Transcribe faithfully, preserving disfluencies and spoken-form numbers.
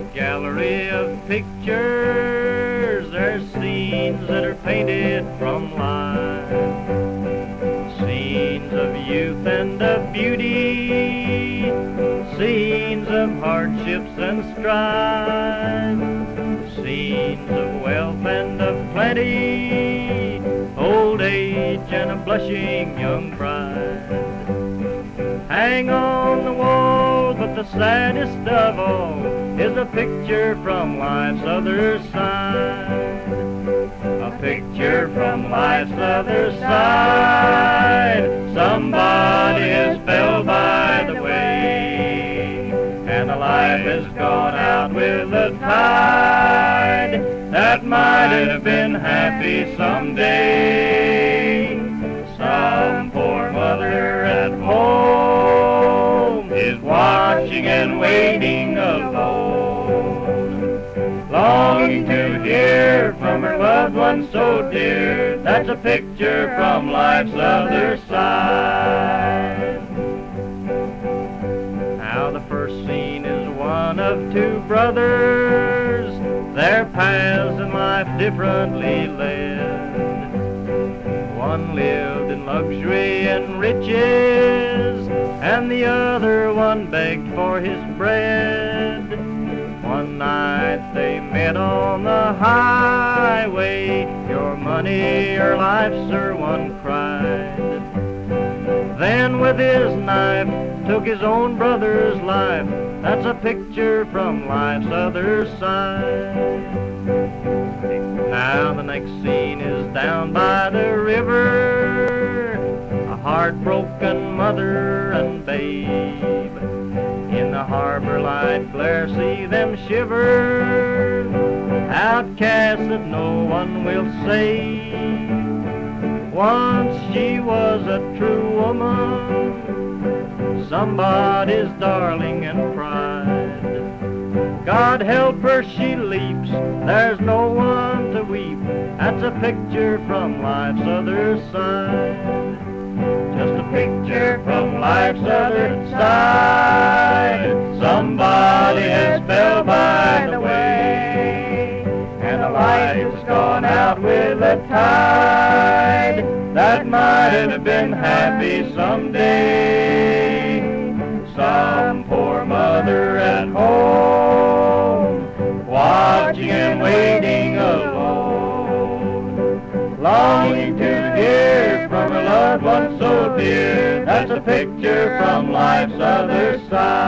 gallery of pictures, there's scenes that are painted from life. Scenes of youth and of beauty, scenes of hardships and strife, scenes of wealth and of plenty, old age and a blushing young bride. Hang on the wall, but the saddest of all is a picture from life's other side. A picture from life's other side. Somebody has fell by the way, and a life has gone out with the tide that might have been happy someday. Some poor mother at home is watching and waiting alone, longing to hear from her loved one so dear. That's a picture from life's other side. Now the first scene is one of two brothers, their paths in life differently led. One lived in luxury and riches, and the other one begged for his bread. One night they met on the highway, your money or life, sir, one cried. Then with his knife took his own brother's life. That's a picture from life's other side. Now the next scene is down by the river, a heartbroken mother and babe. In the harbor light glare, see them shiver, outcasts that no one will save. Once she was a true woman, somebody's darling and pride. God help her, she leaps, there's no one to weep. That's a picture from life's other side. Just a picture from life's other side. Somebody has fell by the way, and a life has gone out with the tide that might have been happy someday. Some poor mother at home, watching and waiting alone, longing to hear from her loved one so dear. That's a picture from life's other side.